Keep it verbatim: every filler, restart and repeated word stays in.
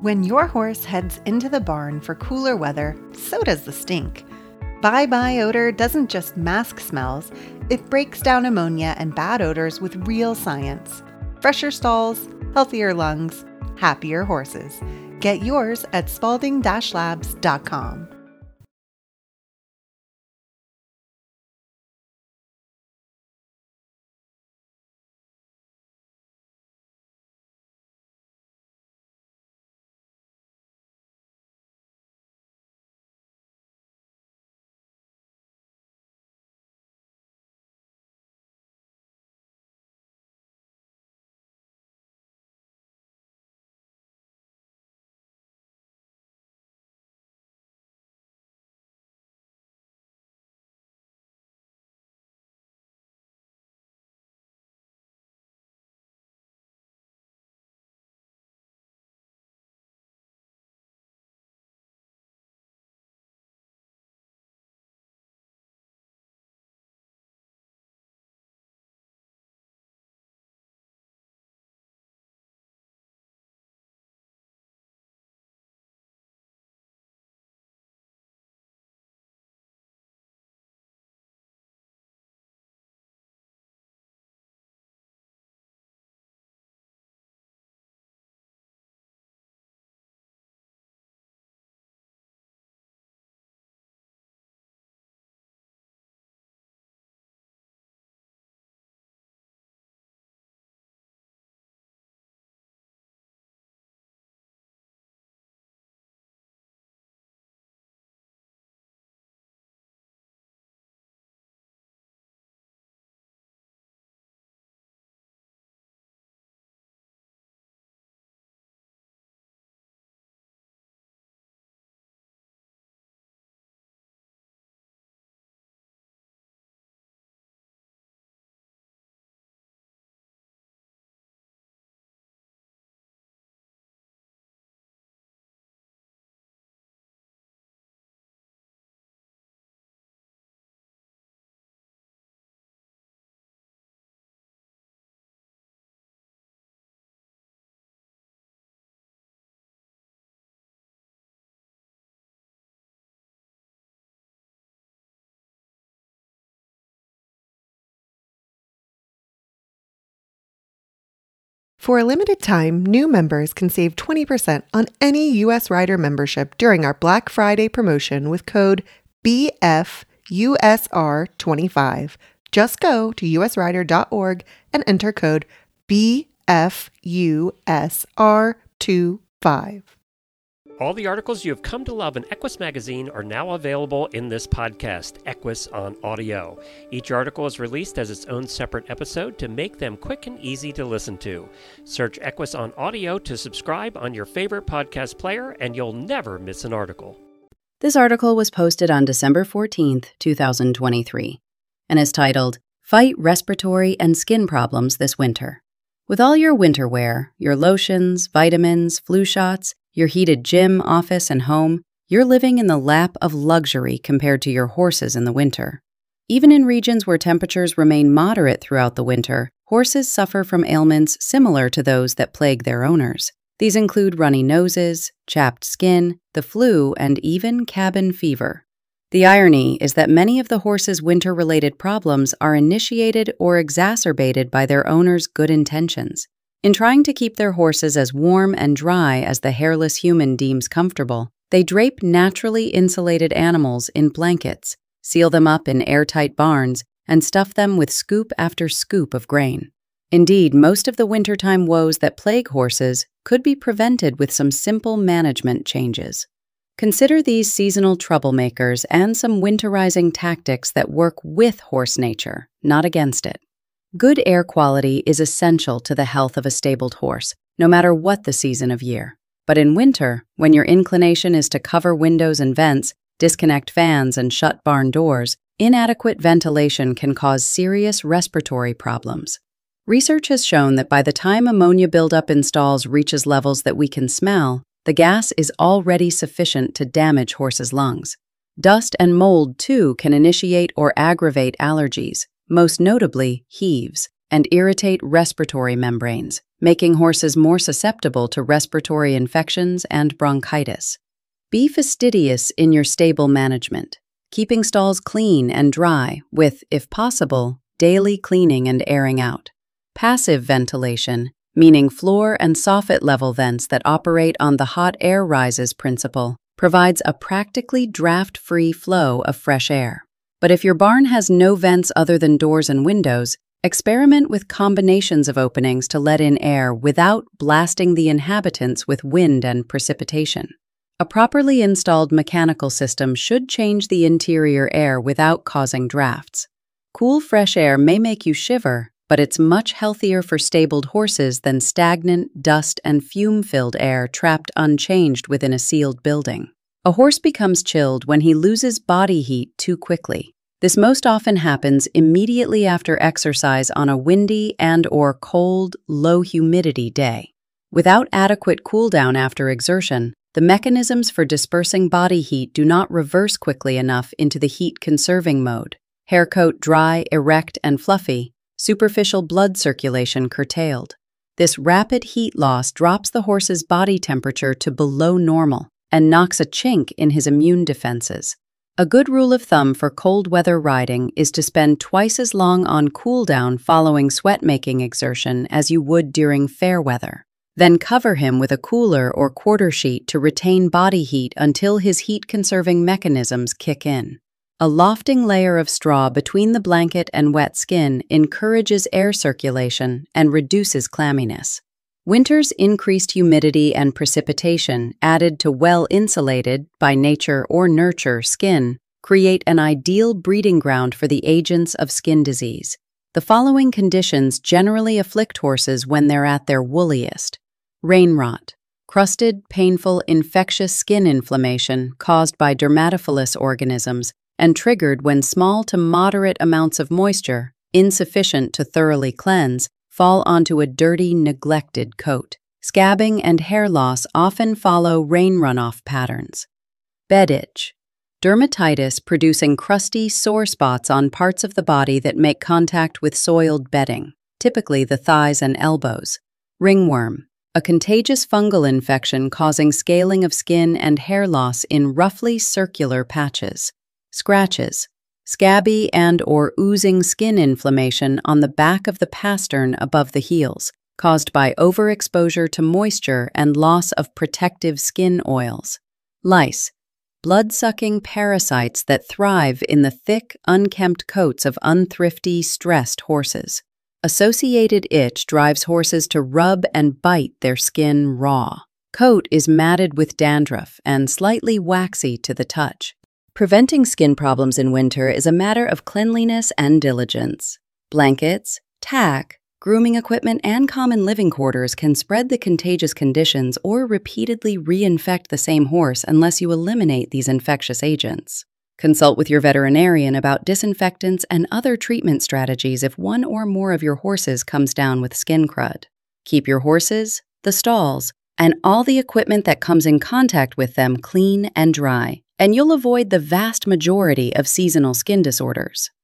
When your horse heads into the barn for cooler weather, so does the stink. Bye-bye odor doesn't just mask smells, it breaks down ammonia and bad odors with real science. Fresher stalls, healthier lungs, happier horses. Get yours at spalding dash labs dot com. For a limited time, new members can save twenty percent on any U S Rider membership during our Black Friday promotion with code B F U S R twenty-five. Just go to U S rider dot org and enter code B F U S R twenty-five. All the articles you have come to love in Equus Magazine are now available in this podcast, Equus on Audio. Each article is released as its own separate episode to make them quick and easy to listen to. Search Equus on Audio to subscribe on your favorite podcast player, and you'll never miss an article. This article was posted on December fourteenth, twenty twenty-three, and is titled, Fight Respiratory and Skin Problems This Winter. With all your winter wear, your lotions, vitamins, flu shots, your heated gym, office, and home, you're living in the lap of luxury compared to your horses in the winter. Even in regions where temperatures remain moderate throughout the winter, horses suffer from ailments similar to those that plague their owners. These include runny noses, chapped skin, the flu, and even cabin fever. The irony is that many of the horses' winter-related problems are initiated or exacerbated by their owners' good intentions. In trying to keep their horses as warm and dry as the hairless human deems comfortable, they drape naturally insulated animals in blankets, seal them up in airtight barns, and stuff them with scoop after scoop of grain. Indeed, most of the wintertime woes that plague horses could be prevented with some simple management changes. Consider these seasonal troublemakers and some winterizing tactics that work with horse nature, not against it. Good air quality is essential to the health of a stabled horse, no matter what the season of year. But in winter, when your inclination is to cover windows and vents, disconnect fans, and shut barn doors, inadequate ventilation can cause serious respiratory problems. Research has shown that by the time ammonia buildup in stalls reaches levels that we can smell, the gas is already sufficient to damage horses' lungs. Dust and mold, too, can initiate or aggravate allergies, most notably hives, and irritate respiratory membranes, making horses more susceptible to respiratory infections and bronchitis. Be fastidious in your stable management, keeping stalls clean and dry with, if possible, daily cleaning and airing out. Passive ventilation, meaning floor and soffit level vents that operate on the hot air rises principle, provides a practically draft-free flow of fresh air. But if your barn has no vents other than doors and windows, experiment with combinations of openings to let in air without blasting the inhabitants with wind and precipitation. A properly installed mechanical system should change the interior air without causing drafts. Cool, fresh air may make you shiver, but it's much healthier for stabled horses than stagnant, dust and fume-filled air trapped unchanged within a sealed building. A horse becomes chilled when he loses body heat too quickly. This most often happens immediately after exercise on a windy and/or cold, low-humidity day. Without adequate cool-down after exertion, the mechanisms for dispersing body heat do not reverse quickly enough into the heat-conserving mode. Hair coat dry, erect, and fluffy, superficial blood circulation curtailed. This rapid heat loss drops the horse's body temperature to below normal and knocks a chink in his immune defenses. A good rule of thumb for cold weather riding is to spend twice as long on cool-down following sweat-making exertion as you would during fair weather. Then cover him with a cooler or quarter sheet to retain body heat until his heat-conserving mechanisms kick in. A lofting layer of straw between the blanket and wet skin encourages air circulation and reduces clamminess. Winter's increased humidity and precipitation, added to well-insulated, by nature or nurture, skin, create an ideal breeding ground for the agents of skin disease. The following conditions generally afflict horses when they're at their woolliest. Rain rot, crusted, painful, infectious skin inflammation caused by dermatophilous organisms and triggered when small to moderate amounts of moisture, insufficient to thoroughly cleanse, fall onto a dirty, neglected coat. Scabbing and hair loss often follow rain runoff patterns. Bed itch, dermatitis producing crusty, sore spots on parts of the body that make contact with soiled bedding, typically the thighs and elbows. Ringworm, a contagious fungal infection causing scaling of skin and hair loss in roughly circular patches. Scratches, scabby and or oozing skin inflammation on the back of the pastern above the heels, caused by overexposure to moisture and loss of protective skin oils. Lice, blood-sucking parasites that thrive in the thick, unkempt coats of unthrifty, stressed horses. Associated itch drives horses to rub and bite their skin raw. Coat is matted with dandruff and slightly waxy to the touch. Preventing skin problems in winter is a matter of cleanliness and diligence. Blankets, tack, grooming equipment, and common living quarters can spread the contagious conditions or repeatedly reinfect the same horse unless you eliminate these infectious agents. Consult with your veterinarian about disinfectants and other treatment strategies if one or more of your horses comes down with skin crud. Keep your horses, the stalls, and all the equipment that comes in contact with them clean and dry, and you'll avoid the vast majority of seasonal skin disorders.